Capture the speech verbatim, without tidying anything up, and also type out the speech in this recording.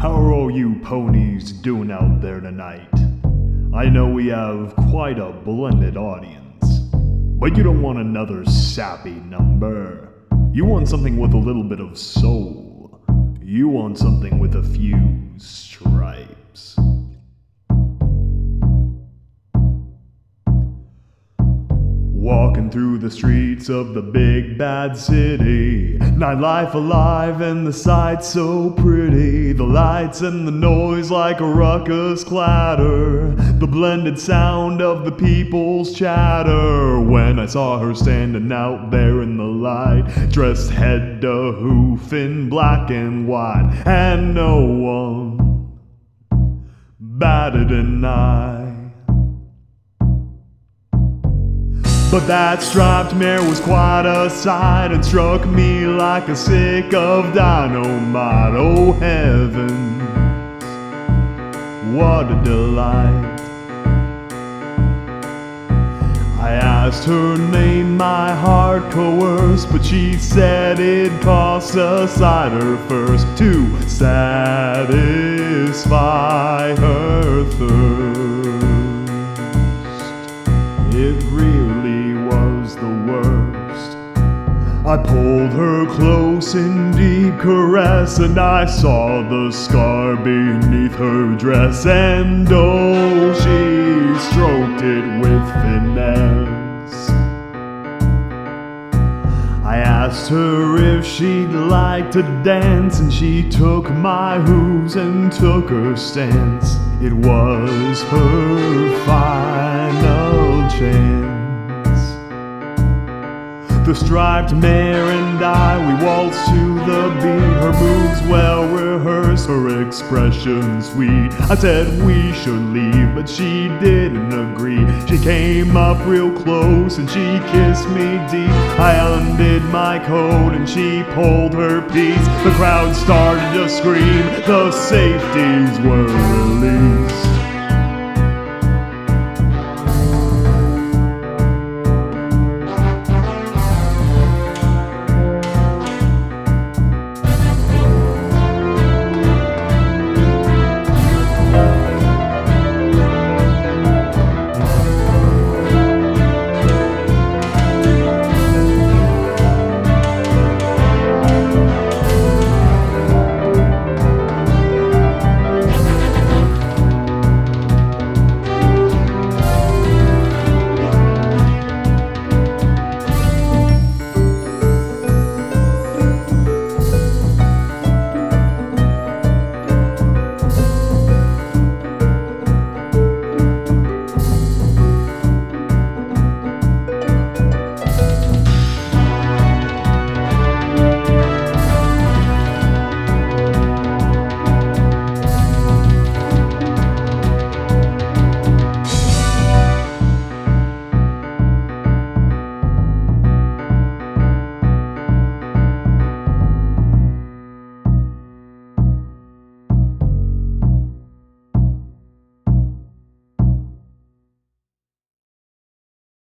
How are all you ponies doing out there tonight? I know we have quite a blended audience, but you don't want another sappy number. You want something with a little bit of soul. You want something with a few stripes. Walking through the streets of the big bad city, nightlife alive and the sights so pretty. The lights and the noise like a ruckus clatter, the blended sound of the people's chatter. When I saw her standing out there in the light, dressed head to hoof in black and white, and no one batted an eye. But that striped mare was quite a sight, and struck me like a stick of dynamite. Oh heavens, what a delight. I asked her name, my heart coerced, but she said it cost a cider first to satisfy her thirst. It really was the worst. I pulled her close in deep caress, and I saw the scar beneath her dress, and oh, she stroked it with finesse. I asked her if she'd like to dance, and she took my hooves and took her stance. It was her final chance. The striped mare and I, we waltzed to the beat. Her moves well rehearsed, her expression sweet. I said we should leave, but she didn't agree. She came up real close and she kissed me deep. I undid my coat and she pulled her piece. The crowd started to scream, the safeties were released.